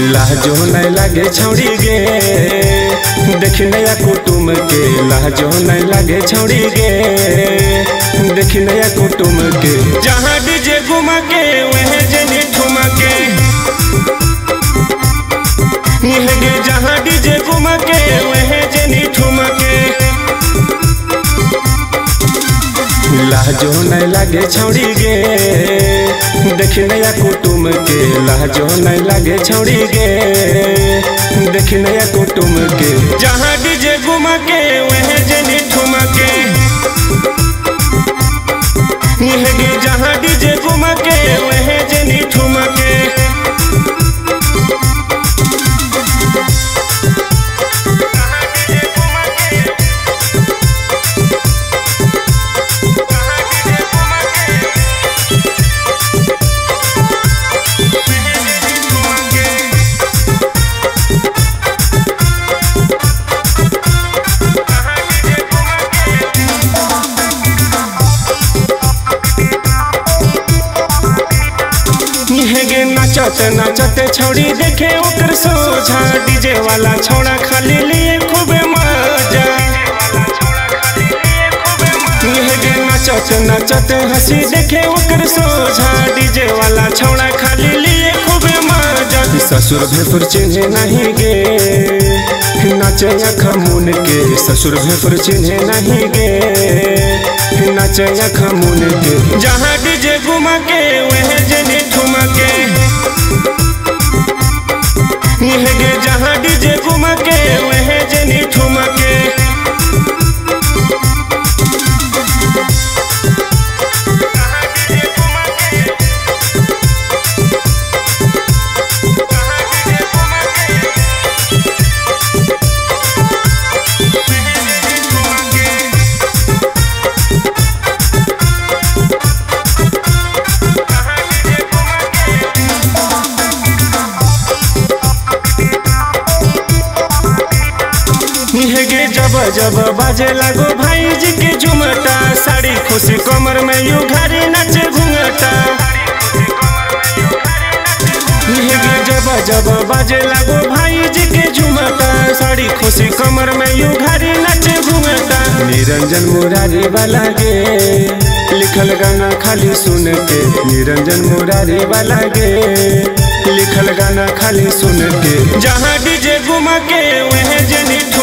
लहजो नहीं लगे छौड़ी गे देख नया कुटुम के लहजो नहीं लगे छौड़ी गे देख नया कुटुम के जहाँ डीजे घुमा के वह जनी ठुमा के गे जहाँ डीजे घुमा के वह जनी ठुमा के लहजो नहीं लगे छौड़ी गे देख नया कुटुम के लहजो नहीं लगे छौड़ी गे देख नया कुटुम के जहाँ डीजे घुमा के वह जनी ठुमा के गे जहाँ डीजे घुमा के वह जनी ठुमा के नाचते नाचते छौड़ी देखे ओकर सोझा डीजे वाला छौड़ा खाली लिए खूबे मजा नाचते नाचते हंसी देखे ओकर सोझा डीजे वाला छौड़ा खाली लिए खूबे मजा ससुर भेपुर चिन्हे नहीं गे नाचे खमुन के ससुर भेपुर चिन्हे नहीं गे नाचे खमुन के जहाँ डीजे घुमा के वह जनी ठुमा के गे जहाँ डीजे घुमा के वह जनी ठुमा के गे जब जब बाजे लगो भाई जी के झुमटा साड़ी खुशी कमर में यू घारी नाचे घूंघटा गे जब जब बाजे लगो भाई जी के झुमटा साड़ी खुशी कमर में यू घारी नाचे घूंघटा निरंजन मुरारी वाला गे लिखल गाना खाली सुन के निरंजन मुरारी वाला गे लिखल गाना खाली सुन के जहाँ डीजे घुमा के वह जनी